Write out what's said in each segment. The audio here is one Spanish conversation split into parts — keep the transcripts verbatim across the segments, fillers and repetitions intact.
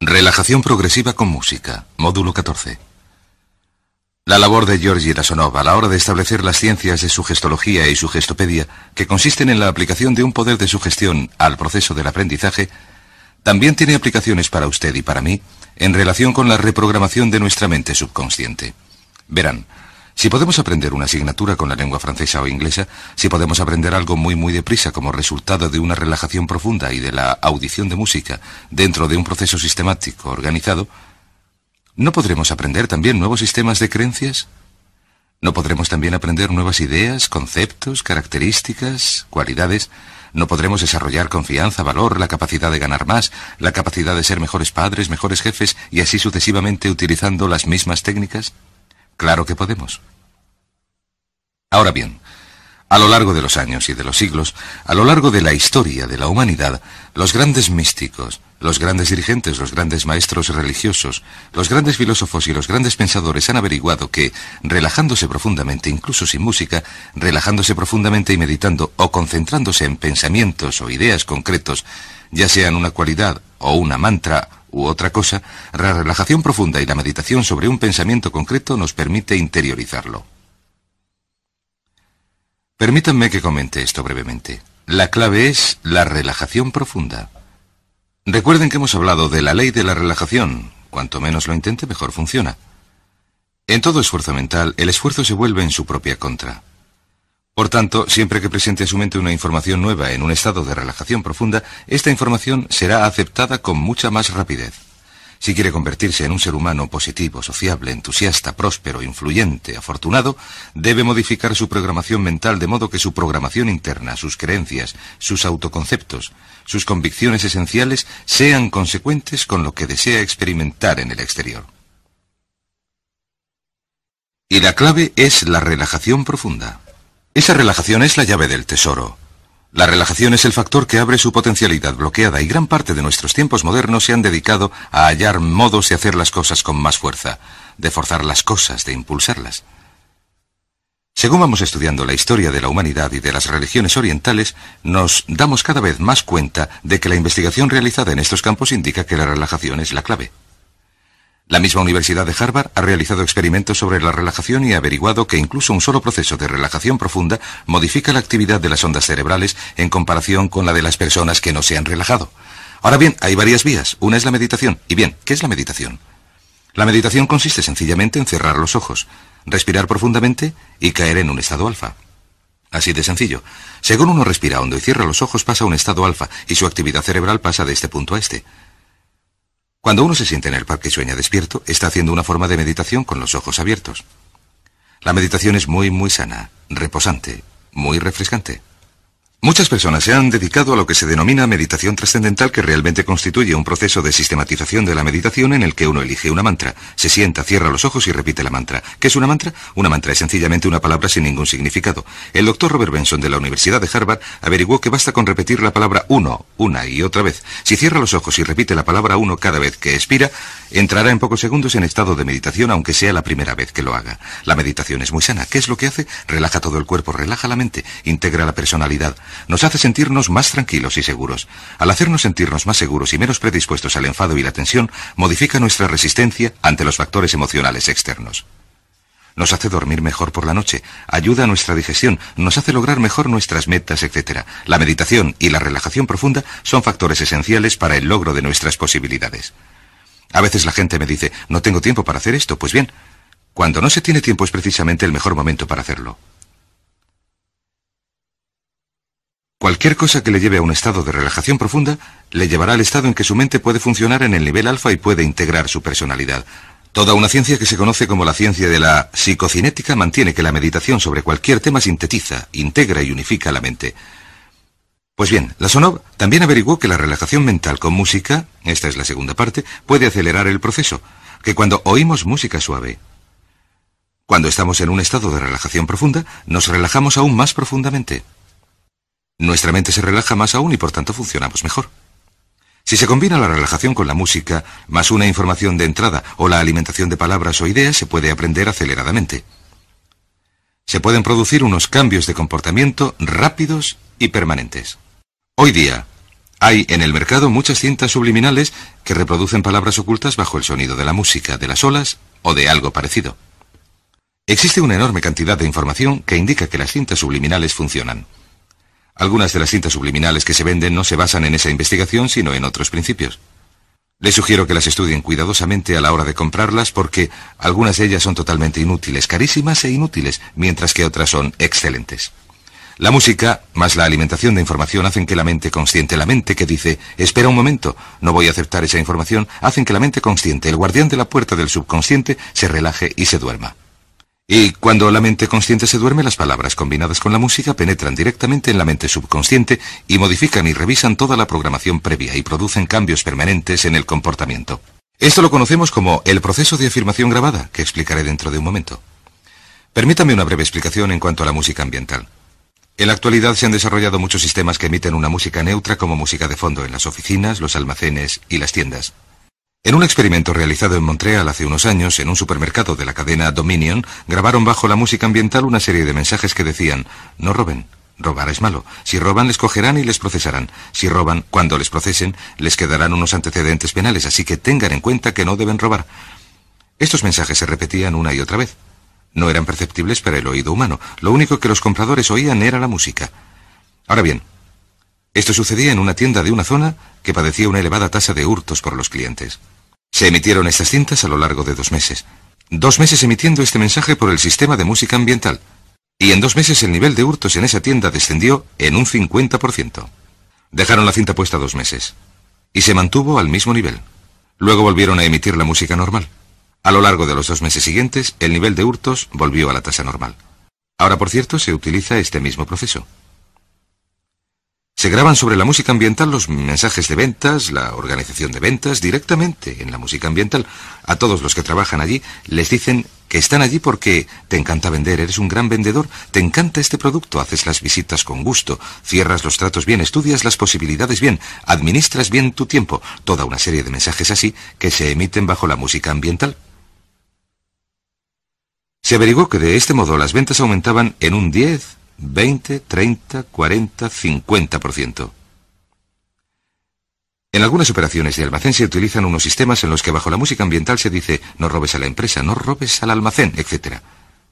Relajación progresiva con música, módulo catorce. La labor de Georgi Rasonov a la hora de establecer las ciencias de sugestología y sugestopedia, que consisten en la aplicación de un poder de sugestión al proceso del aprendizaje, también tiene aplicaciones para usted y para mí en relación con la reprogramación de nuestra mente subconsciente. Verán, si podemos aprender una asignatura con la lengua francesa o inglesa, si podemos aprender algo muy muy deprisa como resultado de una relajación profunda y de la audición de música dentro de un proceso sistemático organizado, ¿no podremos aprender también nuevos sistemas de creencias? ¿No podremos también aprender nuevas ideas, conceptos, características, cualidades? ¿No podremos desarrollar confianza, valor, la capacidad de ganar más, la capacidad de ser mejores padres, mejores jefes y así sucesivamente utilizando las mismas técnicas? Claro que podemos. Ahora bien, a lo largo de los años y de los siglos, a lo largo de la historia de la humanidad, los grandes místicos, los grandes dirigentes, los grandes maestros religiosos, los grandes filósofos y los grandes pensadores han averiguado que, relajándose profundamente, incluso sin música, relajándose profundamente y meditando o concentrándose en pensamientos o ideas concretos, ya sean una cualidad o una mantra u otra cosa, la relajación profunda y la meditación sobre un pensamiento concreto nos permite interiorizarlo. Permítanme que comente esto brevemente. La clave es la relajación profunda. Recuerden que hemos hablado de la ley de la relajación. Cuanto menos lo intente, mejor funciona. En todo esfuerzo mental, el esfuerzo se vuelve en su propia contra. Por tanto, siempre que presente a su mente una información nueva en un estado de relajación profunda, esta información será aceptada con mucha más rapidez. Si quiere convertirse en un ser humano positivo, sociable, entusiasta, próspero, influyente, afortunado, debe modificar su programación mental de modo que su programación interna, sus creencias, sus autoconceptos, sus convicciones esenciales sean consecuentes con lo que desea experimentar en el exterior. Y la clave es la relajación profunda. Esa relajación es la llave del tesoro. La relajación es el factor que abre su potencialidad bloqueada y gran parte de nuestros tiempos modernos se han dedicado a hallar modos de hacer las cosas con más fuerza, de forzar las cosas, de impulsarlas. Según vamos estudiando la historia de la humanidad y de las religiones orientales, nos damos cada vez más cuenta de que la investigación realizada en estos campos indica que la relajación es la clave. La misma Universidad de Harvard ha realizado experimentos sobre la relajación y ha averiguado que incluso un solo proceso de relajación profunda modifica la actividad de las ondas cerebrales en comparación con la de las personas que no se han relajado. Ahora bien, hay varias vías. Una es la meditación. Y bien, ¿qué es la meditación? La meditación consiste sencillamente en cerrar los ojos, respirar profundamente y caer en un estado alfa. Así de sencillo. Según uno respira hondo y cierra los ojos, pasa a un estado alfa y su actividad cerebral pasa de este punto a este. Cuando uno se siente en el parque y sueña despierto, está haciendo una forma de meditación con los ojos abiertos. La meditación es muy, muy sana, reposante, muy refrescante. Muchas personas se han dedicado a lo que se denomina meditación trascendental, que realmente constituye un proceso de sistematización de la meditación en el que uno elige una mantra, se sienta, cierra los ojos y repite la mantra. ¿Qué es una mantra? Una mantra es sencillamente una palabra sin ningún significado. El doctor Robert Benson de la Universidad de Harvard averiguó que basta con repetir la palabra uno una y otra vez. Si cierra los ojos y repite la palabra uno cada vez que expira, entrará en pocos segundos en estado de meditación, aunque sea la primera vez que lo haga. La meditación es muy sana. ¿Qué es lo que hace? Relaja todo el cuerpo, relaja la mente, integra la personalidad. Nos hace sentirnos más tranquilos y seguros. Al hacernos sentirnos más seguros y menos predispuestos al enfado y la tensión, modifica nuestra resistencia ante los factores emocionales externos. Nos hace dormir mejor por la noche, ayuda a nuestra digestión, nos hace lograr mejor nuestras metas, etcétera. La meditación y la relajación profunda son factores esenciales para el logro de nuestras posibilidades. A veces la gente me dice, no tengo tiempo para hacer esto. Pues bien, cuando no se tiene tiempo es precisamente el mejor momento para hacerlo. Cualquier cosa que le lleve a un estado de relajación profunda, le llevará al estado en que su mente puede funcionar en el nivel alfa y puede integrar su personalidad. Toda una ciencia que se conoce como la ciencia de la psicocinética mantiene que la meditación sobre cualquier tema sintetiza, integra y unifica la mente. Pues bien, Rasonov también averiguó que la relajación mental con música, esta es la segunda parte, puede acelerar el proceso, que cuando oímos música suave, cuando estamos en un estado de relajación profunda, nos relajamos aún más profundamente. Nuestra mente se relaja más aún y por tanto funcionamos mejor. Si se combina la relajación con la música, más una información de entrada o la alimentación de palabras o ideas, se puede aprender aceleradamente. Se pueden producir unos cambios de comportamiento rápidos y permanentes. Hoy día, Hay en el mercado muchas cintas subliminales que reproducen palabras ocultas bajo el sonido de la música, de las olas o de algo parecido. Existe una enorme cantidad de información que indica que las cintas subliminales funcionan. Algunas de las cintas subliminales que se venden no se basan en esa investigación, sino en otros principios. Les sugiero que las estudien cuidadosamente a la hora de comprarlas porque algunas de ellas son totalmente inútiles, carísimas e inútiles, mientras que otras son excelentes. La música, más la alimentación de información, hacen que la mente consciente, la mente que dice, espera un momento, no voy a aceptar esa información, hacen que la mente consciente, el guardián de la puerta del subconsciente, se relaje y se duerma. Y cuando la mente consciente se duerme, las palabras combinadas con la música penetran directamente en la mente subconsciente y modifican y revisan toda la programación previa y producen cambios permanentes en el comportamiento. Esto lo conocemos como el proceso de afirmación grabada, que explicaré dentro de un momento. Permítame una breve explicación en cuanto a la música ambiental. En la actualidad se han desarrollado muchos sistemas que emiten una música neutra como música de fondo en las oficinas, los almacenes y las tiendas. En un experimento realizado en Montreal hace unos años, en un supermercado de la cadena Dominion, grabaron bajo la música ambiental una serie de mensajes que decían: no roben, robar es malo, si roban les cogerán y les procesarán, si roban, cuando les procesen, les quedarán unos antecedentes penales, así que tengan en cuenta que no deben robar. Estos mensajes se repetían una y otra vez. No eran perceptibles para el oído humano. Lo único que los compradores oían era la música. Ahora bien, esto sucedía en una tienda de una zona que padecía una elevada tasa de hurtos por los clientes. Se emitieron estas cintas a lo largo de dos meses. Dos meses emitiendo este mensaje por el sistema de música ambiental. Y en dos meses el nivel de hurtos en esa tienda descendió en un cincuenta por ciento. Dejaron la cinta puesta dos meses. Y se mantuvo al mismo nivel. Luego volvieron a emitir la música normal. A lo largo de los dos meses siguientes, el nivel de hurtos volvió a la tasa normal. Ahora, por cierto, se utiliza este mismo proceso. Se graban sobre la música ambiental los mensajes de ventas, la organización de ventas, directamente en la música ambiental. A todos los que trabajan allí les dicen que están allí porque te encanta vender, eres un gran vendedor, te encanta este producto, haces las visitas con gusto, cierras los tratos bien, estudias las posibilidades bien, administras bien tu tiempo. Toda una serie de mensajes así que se emiten bajo la música ambiental. Se averiguó que de este modo las ventas aumentaban en un diez, veinte, treinta, cuarenta, cincuenta por ciento. En algunas operaciones de almacén se utilizan unos sistemas en los que bajo la música ambiental se dice no robes a la empresa, no robes al almacén, etcétera.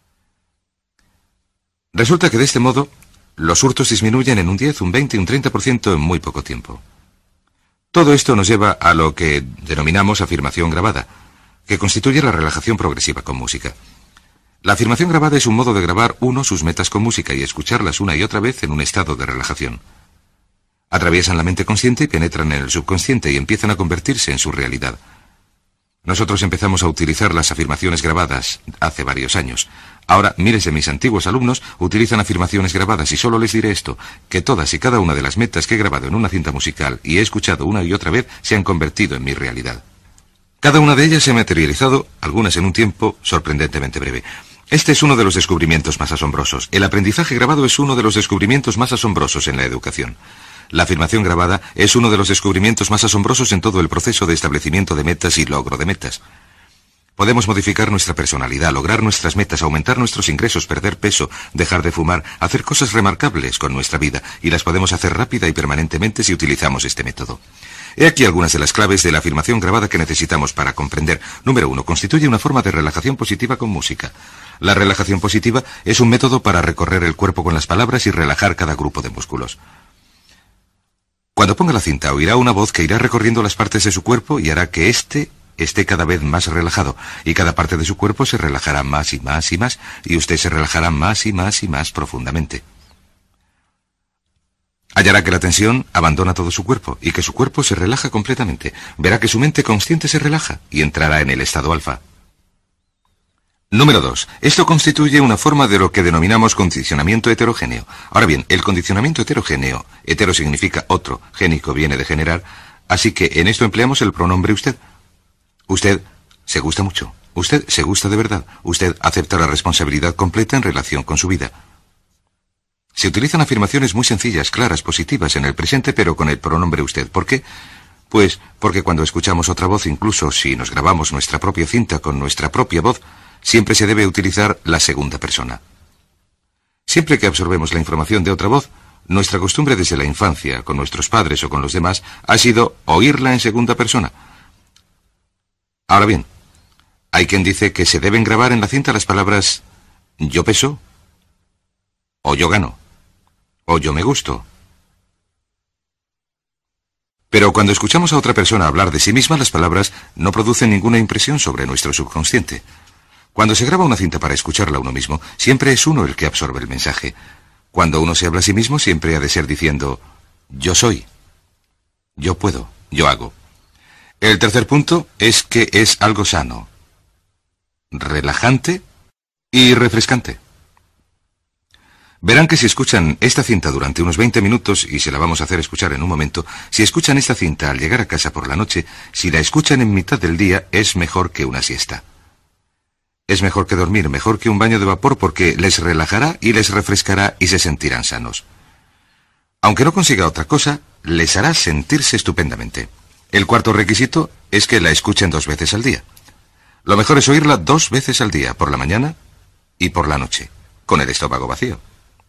Resulta que de este modo los hurtos disminuyen en un diez, un veinte y un treinta por ciento en muy poco tiempo. Todo esto nos lleva a lo que denominamos afirmación grabada, que constituye la relajación progresiva con música. La afirmación grabada es un modo de grabar uno sus metas con música y escucharlas una y otra vez en un estado de relajación. Atraviesan la mente consciente y penetran en el subconsciente y empiezan a convertirse en su realidad. Nosotros empezamos a utilizar las afirmaciones grabadas hace varios años. Ahora miles de mis antiguos alumnos utilizan afirmaciones grabadas y solo les diré esto, que todas y cada una de las metas que he grabado en una cinta musical y he escuchado una y otra vez se han convertido en mi realidad. Cada una de ellas se ha materializado, algunas en un tiempo sorprendentemente breve. Este es uno de los descubrimientos más asombrosos. El aprendizaje grabado es uno de los descubrimientos más asombrosos en la educación. La afirmación grabada es uno de los descubrimientos más asombrosos en todo el proceso de establecimiento de metas y logro de metas. Podemos modificar nuestra personalidad, lograr nuestras metas, aumentar nuestros ingresos, perder peso, dejar de fumar, hacer cosas remarcables con nuestra vida, y las podemos hacer rápida y permanentemente si utilizamos este método. He aquí algunas de las claves de la afirmación grabada que necesitamos para comprender. Número uno. Constituye una forma de relajación positiva con música. La relajación positiva es un método para recorrer el cuerpo con las palabras y relajar cada grupo de músculos. Cuando ponga la cinta, oirá una voz que irá recorriendo las partes de su cuerpo y hará que éste esté cada vez más relajado, y cada parte de su cuerpo se relajará más y más y más, y usted se relajará más y más y más profundamente. Hallará que la tensión abandona todo su cuerpo y que su cuerpo se relaja completamente. Verá que su mente consciente se relaja y entrará en el estado alfa. Número dos. Esto constituye una forma de lo que denominamos condicionamiento heterogéneo. Ahora bien, el condicionamiento heterogéneo, hetero significa otro, génico viene de generar, así que en esto empleamos el pronombre usted. Usted se gusta mucho. Usted se gusta de verdad. Usted acepta la responsabilidad completa en relación con su vida. Se utilizan afirmaciones muy sencillas, claras, positivas en el presente, pero con el pronombre usted. ¿Por qué? Pues porque cuando escuchamos otra voz, incluso si nos grabamos nuestra propia cinta con nuestra propia voz, siempre se debe utilizar la segunda persona. Siempre que absorbemos la información de otra voz, Nuestra costumbre desde la infancia, con nuestros padres o con los demás, ha sido oírla en segunda persona. Ahora bien, hay quien dice que se deben grabar en la cinta las palabras yo peso, o yo gano, o yo me gusto. Pero cuando escuchamos a otra persona hablar de sí misma, las palabras no producen ninguna impresión sobre nuestro subconsciente. Cuando se graba una cinta para escucharla uno mismo, siempre es uno el que absorbe el mensaje. Cuando uno se habla a sí mismo, siempre ha de ser diciendo yo soy, yo puedo, yo hago. El tercer punto es que es algo sano, relajante y refrescante. Verán que si escuchan esta cinta durante unos veinte minutos, y se la vamos a hacer escuchar en un momento, si escuchan esta cinta al llegar a casa por la noche, si la escuchan en mitad del día, es mejor que una siesta. Es mejor que dormir, mejor que un baño de vapor, porque les relajará y les refrescará y se sentirán sanos. Aunque no consiga otra cosa, les hará sentirse estupendamente. El cuarto requisito es que la escuchen dos veces al día. Lo mejor es oírla dos veces al día, por la mañana y por la noche, con el estómago vacío.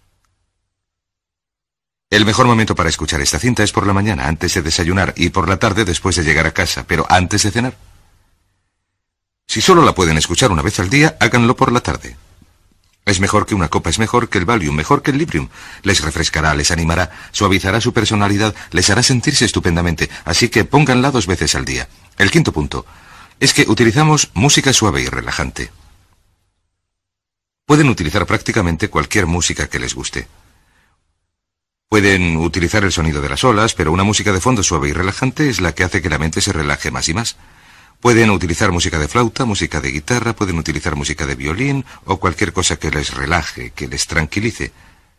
El mejor momento para escuchar esta cinta es por la mañana, antes de desayunar, y por la tarde después de llegar a casa, pero antes de cenar. Si solo la pueden escuchar una vez al día, háganlo por la tarde. Es mejor que una copa, es mejor que el Valium, mejor que el Librium. Les refrescará, les animará, suavizará su personalidad, les hará sentirse estupendamente, así que pónganla dos veces al día. El quinto punto es que utilizamos música suave y relajante. Pueden utilizar prácticamente cualquier música que les guste. Pueden utilizar el sonido de las olas, pero una música de fondo suave y relajante es la que hace que la mente se relaje más y más. Pueden utilizar música de flauta, música de guitarra, pueden utilizar música de violín o cualquier cosa que les relaje, que les tranquilice.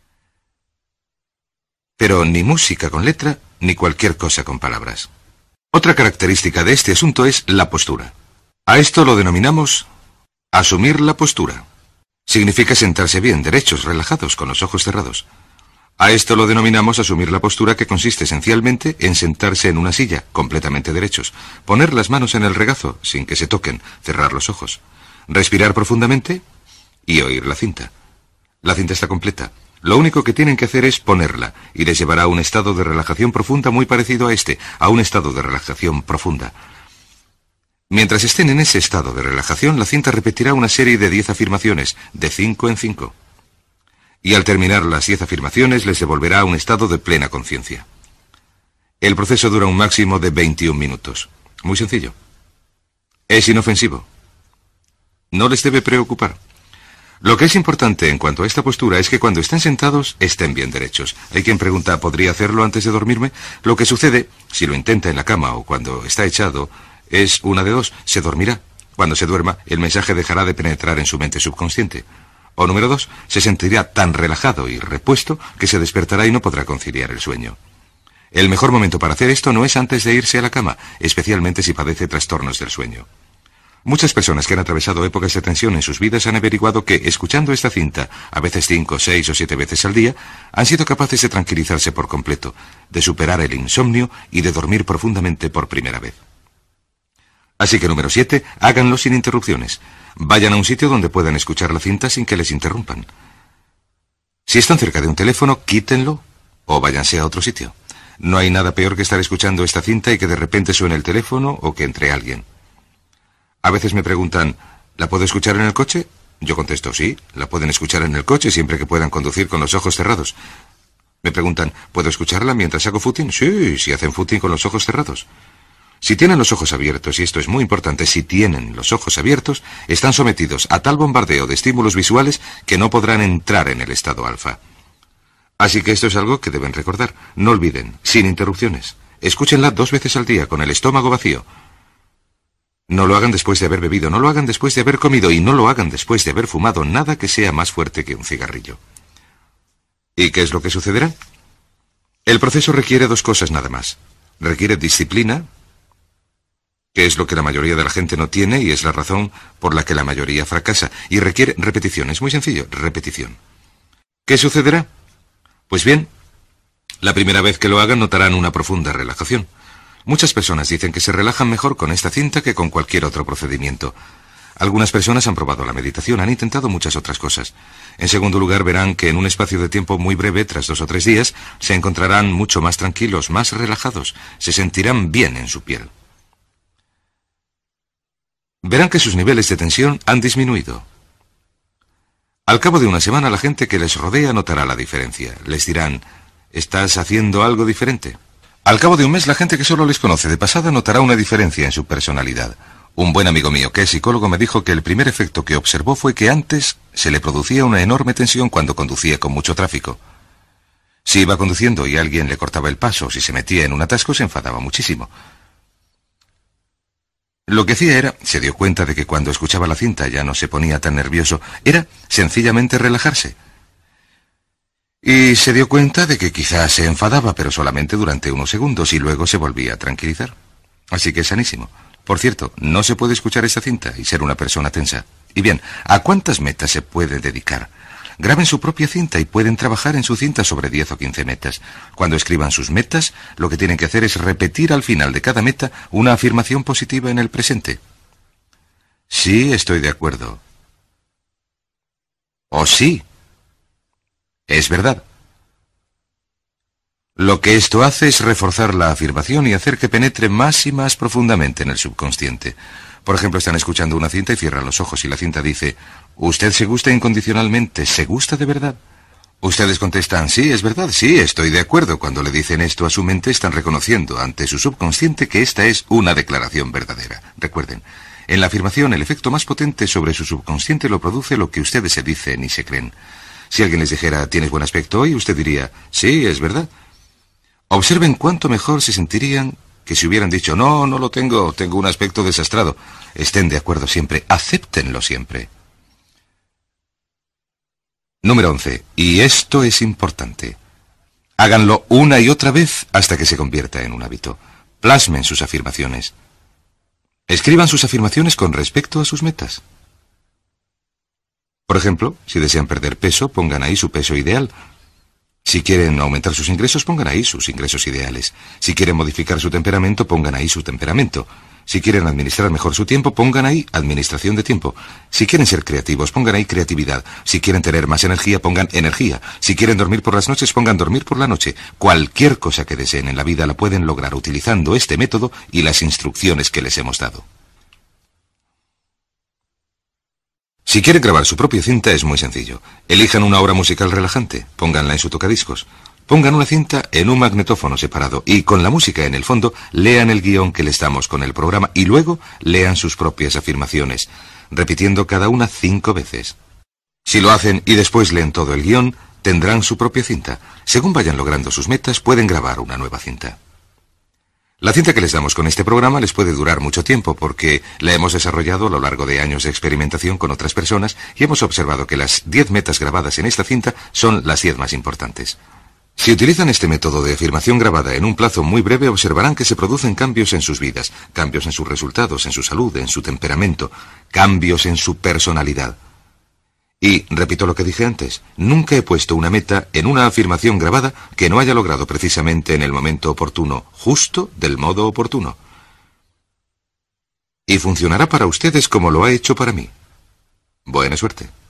Pero ni música con letra, ni cualquier cosa con palabras. Otra característica de este asunto es la postura. A esto lo denominamos asumir la postura. Significa sentarse bien, derechos, relajados, con los ojos cerrados. A esto lo denominamos asumir la postura, que consiste esencialmente en sentarse en una silla, completamente derechos, poner las manos en el regazo, sin que se toquen, cerrar los ojos, respirar profundamente y oír la cinta. La cinta está completa. Lo único que tienen que hacer es ponerla, y les llevará a un estado de relajación profunda muy parecido a este, a un estado de relajación profunda. Mientras estén en ese estado de relajación, la cinta repetirá una serie de diez afirmaciones, de cinco en cinco. Y al terminar las diez afirmaciones les devolverá a un estado de plena conciencia. El proceso dura un máximo de veintiún minutos. Muy sencillo. Es inofensivo. No les debe preocupar. Lo que es importante en cuanto a esta postura es que cuando estén sentados estén bien derechos. Hay quien pregunta, ¿podría hacerlo antes de dormirme? Lo que sucede, si lo intenta en la cama o cuando está echado, es una de dos, se dormirá. Cuando se duerma, el mensaje dejará de penetrar en su mente subconsciente. O número dos, se sentirá tan relajado y repuesto que se despertará y no podrá conciliar el sueño. El mejor momento para hacer esto no es antes de irse a la cama, especialmente si padece trastornos del sueño. Muchas personas que han atravesado épocas de tensión en sus vidas han averiguado que, escuchando esta cinta, a veces cinco, seis o siete veces al día, han sido capaces de tranquilizarse por completo, de superar el insomnio y de dormir profundamente por primera vez. Así que número siete, háganlo sin interrupciones. Vayan a un sitio donde puedan escuchar la cinta sin que les interrumpan. Si están cerca de un teléfono, quítenlo o váyanse a otro sitio. No hay nada peor que estar escuchando esta cinta y que de repente suene el teléfono o que entre alguien. A veces me preguntan, ¿la puedo escuchar en el coche? Yo contesto, sí, la pueden escuchar en el coche siempre que puedan conducir con los ojos cerrados. Me preguntan, ¿puedo escucharla mientras hago footing? Sí, si hacen footing con los ojos cerrados. Si tienen los ojos abiertos, y esto es muy importante, si tienen los ojos abiertos, están sometidos a tal bombardeo de estímulos visuales que no podrán entrar en el estado alfa. Así que esto es algo que deben recordar. No olviden, sin interrupciones. Escúchenla dos veces al día, con el estómago vacío. No lo hagan después de haber bebido, no lo hagan después de haber comido y no lo hagan después de haber fumado nada que sea más fuerte que un cigarrillo. ¿Y qué es lo que sucederá? El proceso requiere dos cosas nada más. Requiere disciplina, que es lo que la mayoría de la gente no tiene y es la razón por la que la mayoría fracasa, y requiere repetición. Es muy sencillo, repetición. ¿Qué sucederá? Pues bien, la primera vez que lo hagan notarán una profunda relajación. Muchas personas dicen que se relajan mejor con esta cinta que con cualquier otro procedimiento. Algunas personas han probado la meditación, han intentado muchas otras cosas. En segundo lugar, verán que en un espacio de tiempo muy breve, tras dos o tres días, se encontrarán mucho más tranquilos, más relajados, se sentirán bien en su piel. Verán que sus niveles de tensión han disminuido. Al cabo de una semana, la gente que les rodea notará la diferencia. Les dirán, ¿estás haciendo algo diferente? Al cabo de un mes, la gente que solo les conoce de pasada notará una diferencia en su personalidad. Un buen amigo mío, que es psicólogo, me dijo que el primer efecto que observó fue que antes se le producía una enorme tensión cuando conducía con mucho tráfico. Si iba conduciendo y alguien le cortaba el paso, o si se metía en un atasco, se enfadaba muchísimo. Lo que hacía era, se dio cuenta de que cuando escuchaba la cinta ya no se ponía tan nervioso, era sencillamente relajarse. Y se dio cuenta de que quizás se enfadaba, pero solamente durante unos segundos, y luego se volvía a tranquilizar. Así que es sanísimo. Por cierto, no se puede escuchar esta cinta y ser una persona tensa. Y bien, ¿a cuántas metas se puede dedicar? Graben su propia cinta y pueden trabajar en su cinta sobre diez o quince metas. Cuando escriban sus metas, lo que tienen que hacer es repetir al final de cada meta una afirmación positiva en el presente. Sí, estoy de acuerdo. O sí. Es verdad. Lo que esto hace es reforzar la afirmación y hacer que penetre más y más profundamente en el subconsciente. Por ejemplo, están escuchando una cinta y cierran los ojos y la cinta dice, «Usted se gusta incondicionalmente, ¿se gusta de verdad?» Ustedes contestan, «Sí, es verdad, sí, estoy de acuerdo». Cuando le dicen esto a su mente, están reconociendo ante su subconsciente que esta es una declaración verdadera. Recuerden, en la afirmación el efecto más potente sobre su subconsciente lo produce lo que ustedes se dicen y se creen. Si alguien les dijera, «¿Tienes buen aspecto hoy?», usted diría, «Sí, es verdad». Observen cuánto mejor se sentirían que si hubieran dicho, no, no lo tengo, tengo un aspecto desastrado. Estén de acuerdo siempre, acéptenlo siempre. Número once. Y esto es importante. Háganlo una y otra vez hasta que se convierta en un hábito. Plasmen sus afirmaciones. Escriban sus afirmaciones con respecto a sus metas. Por ejemplo, si desean perder peso, pongan ahí su peso ideal. Si quieren aumentar sus ingresos, pongan ahí sus ingresos ideales. Si quieren modificar su temperamento, pongan ahí su temperamento. Si quieren administrar mejor su tiempo, pongan ahí administración de tiempo. Si quieren ser creativos, pongan ahí creatividad. Si quieren tener más energía, pongan energía. Si quieren dormir por las noches, pongan dormir por la noche. Cualquier cosa que deseen en la vida la pueden lograr utilizando este método y las instrucciones que les hemos dado. Si quieren grabar su propia cinta es muy sencillo. Elijan una obra musical relajante, pónganla en su tocadiscos. Pongan una cinta en un magnetófono separado y con la música en el fondo lean el guión que les damos con el programa y luego lean sus propias afirmaciones, repitiendo cada una cinco veces. Si lo hacen y después leen todo el guión, tendrán su propia cinta. Según vayan logrando sus metas, pueden grabar una nueva cinta. La cinta que les damos con este programa les puede durar mucho tiempo porque la hemos desarrollado a lo largo de años de experimentación con otras personas y hemos observado que las diez metas grabadas en esta cinta son las diez más importantes. Si utilizan este método de afirmación grabada en un plazo muy breve, observarán que se producen cambios en sus vidas, cambios en sus resultados, en su salud, en su temperamento, cambios en su personalidad. Y, repito lo que dije antes, nunca he puesto una meta en una afirmación grabada que no haya logrado precisamente en el momento oportuno, justo del modo oportuno. Y funcionará para ustedes como lo ha hecho para mí. Buena suerte.